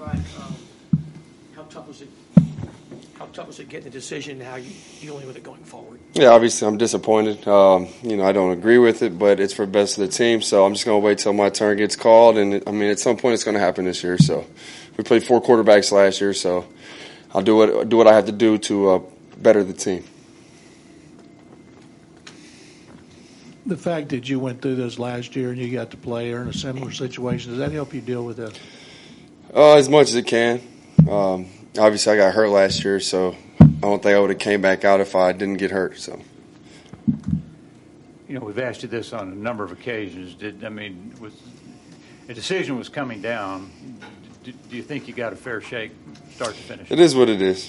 Brian, how tough was it? How tough was it getting the decision? And how you dealing with it going forward? Yeah, obviously I'm disappointed. I don't agree with it, but it's for the best of the team. So I'm just going to wait till my turn gets called. And at some point it's going to happen this year. So we played 4 quarterbacks last year, so I'll do what I have to do to better the team. The fact that you went through this last year and you got to play in a similar situation, does that help you deal with this? As much as it can. Obviously, I got hurt last year, so I don't think I would have came back out if I didn't get hurt. So, we've asked you this on a number of occasions. A decision was coming down. Do you think you got a fair shake, start to finish? It is what it is.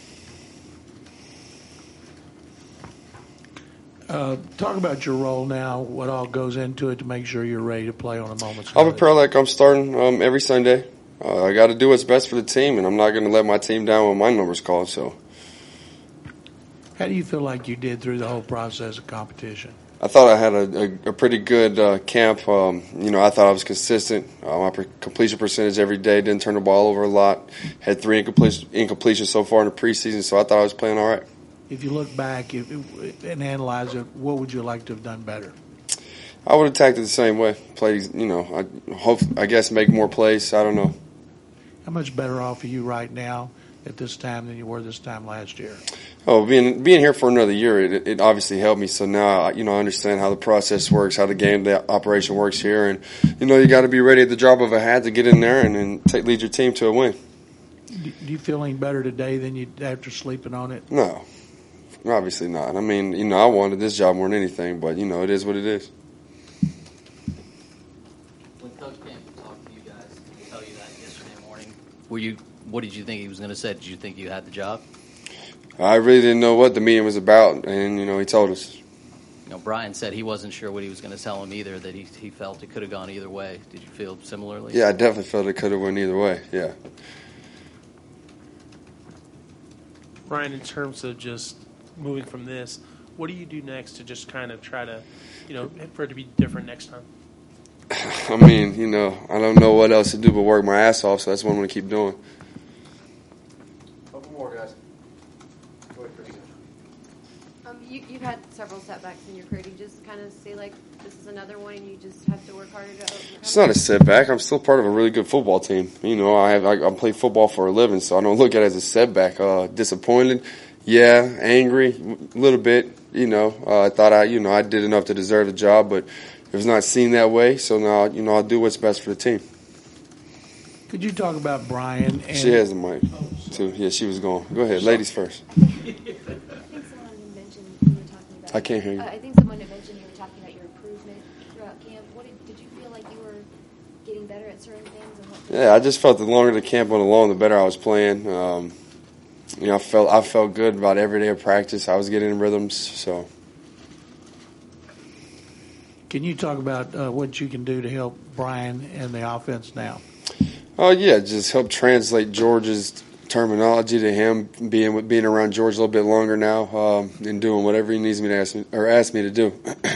Talk about your role now, what all goes into it to make sure you're ready to play on a moment's notice. I'll prepare like I'm starting every Sunday. I got to do what's best for the team, and I'm not going to let my team down when my number's called. So, how do you feel like you did through the whole process of competition? I thought I had a pretty good camp. I thought I was consistent. My completion percentage every day, didn't turn the ball over a lot. Had 3 incompletions so far in the preseason, so I thought I was playing all right. If you look back and analyze it, what would you like to have done better? I would have attacked it the same way. Plays, I guess make more plays. I don't know. How much better off are you right now at this time than you were this time last year? Oh, being here for another year, it obviously helped me. So now, I understand how the process works, how the operation works here. And, you got to be ready at the drop of a hat to get in there and lead your team to a win. Do you feel any better today than you after sleeping on it? No, obviously not. I wanted this job more than anything, but, it is what it is. When Coach Camp talked to you guys and tell you that yesterday morning, what did you think he was going to say? Did you think you had the job? I really didn't know what the meeting was about, and, he told us. Brian said he wasn't sure what he was going to tell him either, that he felt it could have gone either way. Did you feel similarly? Yeah, I definitely felt it could have went either way, yeah. Ryan, in terms of just moving from this, what do you do next to just kind of try to, for it to be different next time? I don't know what else to do but work my ass off, so that's what I'm going to keep doing. Couple more, guys. Go ahead, Chris. You've had several setbacks in your career. Do you just kind of say, this is another one and you just have to work harder to overcome? It's not a setback. I'm still part of a really good football team. I play football for a living, so I don't look at it as a setback. Disappointed, yeah. Angry, a little bit. I thought I did enough to deserve the job, but it was not seen that way. So now, I'll do what's best for the team. Could you talk about Brian? She has the mic, too. Yeah, she was going. Go ahead, ladies first. I can't hear you. I think someone had mentioned you were talking about your improvement throughout camp. Did you feel like you were getting better at certain things? Yeah, I just felt the longer the camp went along, the better I was playing. I felt good about every day of practice. I was getting in rhythms. So, can you talk about what you can do to help Brian and the offense now? Yeah, just help translate George's terminology to him, being around George a little bit longer now, and doing whatever he needs me to ask me to do.